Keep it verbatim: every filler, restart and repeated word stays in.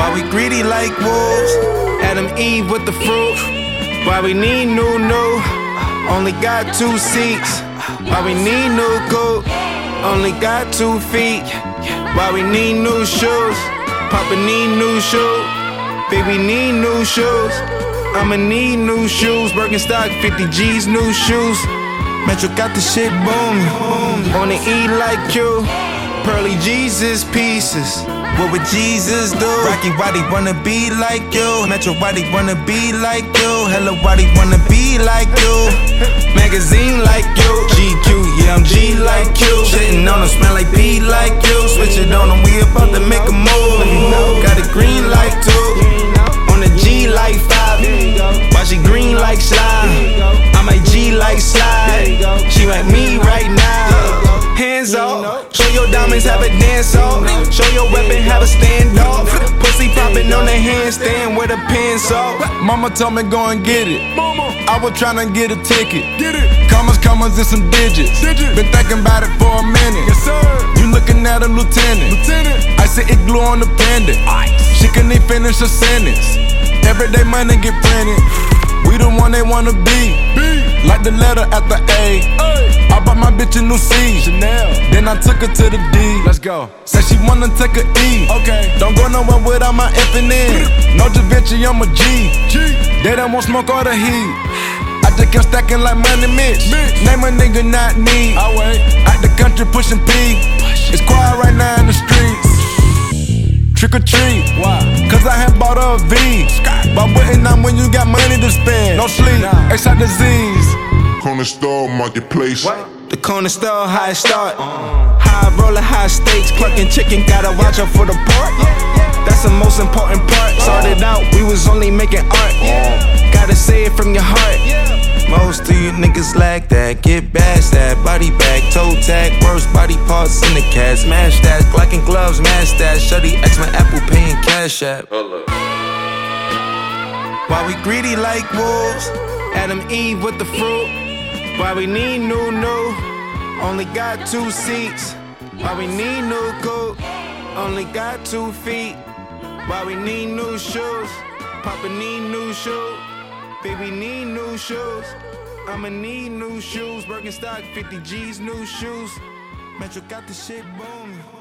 Why we greedy like wolves? Adam, Eve with the fruit. Why we need new, new? Only got two seats. Why we need new coat? Only got two feet. Why we need new shoes? Papa need new shoes. Baby need new shoes. I'ma need new shoes. Birkenstock, fifty G's, new shoes. Metro got the shit booming. On the E like you. Pearly Jesus pieces. What would Jesus do? Rocky, why they wanna be like you? Metro, why they wanna be like you? Hello, why they wanna be like you? Magazine like you. G Q, yeah, I'm G like you. Shitting on them, smell like P like you. Switch it on them, we about to make a move. Got it green like two. On the G like five. Why she green like slide? I might G like slide. She like me right now. Hands off. Show your diamonds, have a dance off. Show your weapon, have a standoff. Pussy popping on the handstand with a pencil. Mama told me go and get it. I was tryna get a ticket. Commas, commas, and some digits. Been thinking about it for a minute. You looking at a lieutenant. I said it glue on the pendant. She couldn't even finish a sentence. Everyday money get printed. We the one they wanna be. Like the letter at the A. I bought my bitch a new C. Chanel. Then I took her to the D. Let's go. Said she wanna take a E. Okay. Don't go nowhere without my F and N. No Da Vinci, I'm a G. G. They don't want smoke or the heat. I just kept stacking like money Mitch. Mitch. Name a nigga not need. I wait. Out the country pushing P. It's quiet right now in the streets. Trick or treat. Why? Cause I had bought a V. But waiting on when you got money to spend. No sleep, Nah. extra disease. Corner store, marketplace. The corner store, high start. High roller, high stakes. Clucking chicken, gotta watch out for the pork. That's the most important part. Started out, we was only making art. Gotta say it from your heart. Most of you niggas like that. Get bashed that. Body bag, toe tag. Worst body parts in the cat. Smash that. Glock and gloves, mash that. Shutty X my Apple Pay and Cash App. Why we greedy like wolves? Adam, Eve with the fruit. Why we need new, new? Only got two seats. Why we need new coat? Only got two feet. Why we need new shoes? Papa need new shoes. Baby need new shoes. I'ma need new shoes. Birkenstock, fifty G's, new shoes. Metro got the shit booming.